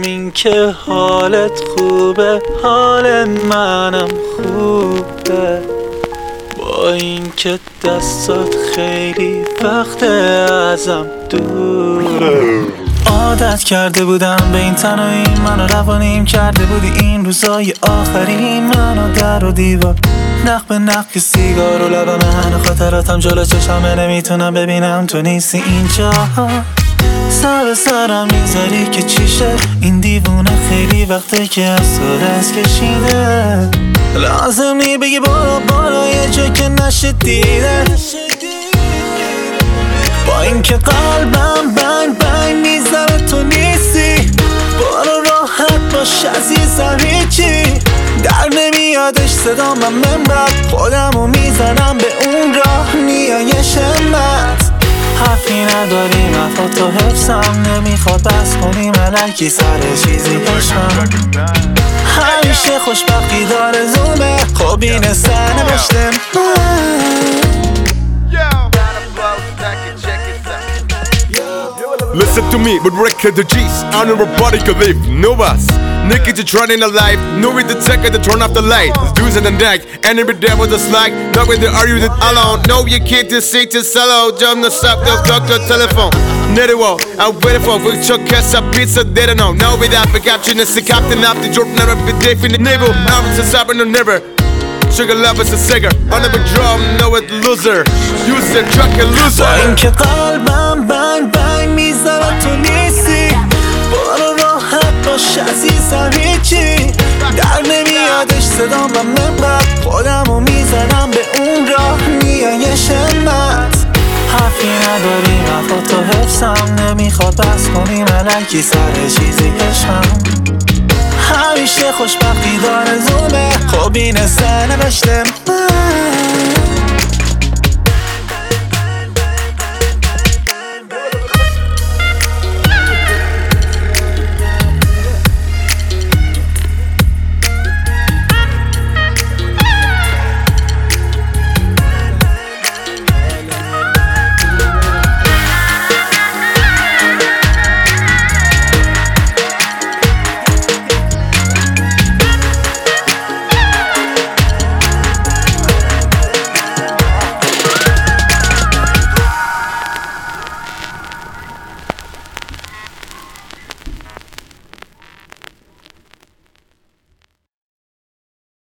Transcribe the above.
همین که حالت خوبه حال منم خوبه، با این که دستات خیلی وقت ازم دوره. عادت کرده بودم به این تنهایی، منو روانیم کرده بودی این روزای آخرین، منو در و دیوار نق به نق که سیگار و لبم هنو خاطراتم جلو چشمه، نمیتونم ببینم تو نیستی اینجا. سر به سرم میذاری که چیشه این دیوونه، خیلی وقته که از تو دست کشیده. لازم نی بگی برو یه جا که نشه دیده، با اینکه قلبم بنگ میذاره تو نیستی. برو راحت باش عزیزم، هیچی در نمیادش صدام و من بعد خودمو میزنم به اون راه نیای شمت. حرفی نداریم وفا تو حفظم نمیخواد بس کنیم الکی سر چیزی عشقم. همیشه خوشبختی داره زومه، خب این سر نوشتم. Listen to me, but record the G's. I know nobody could live, no us. Niggas just running a life, no with the tech to turn off the light. Dudes in the neck, and every day with a slack. Not with the argue that alone. No, you can't just say to solo. Jump the stop, they'll talk to the telephone. Nitty wall, I'm waiting for with your cash up pizza, they don't know. No, without the caption, it's the captain of the joke, never be deaf in the nibble. Now it's a stop and no never. Sugar love is a cigar, I never drum, no it loser. Use the truck and loser. اینکه قلبم بنگ میذاره تو نیستی. برو راحت باش عزیزم، هیچی در نمیادش صدام و من بعد خودمو میزنم به اون راه نیای شمت. حرفی نداریم وفا تو حفظم نمیخواد بس کنیم الکی سر چیزی عشقم. همیشه خوشبختی داره زومه، خب این سر نوشتم.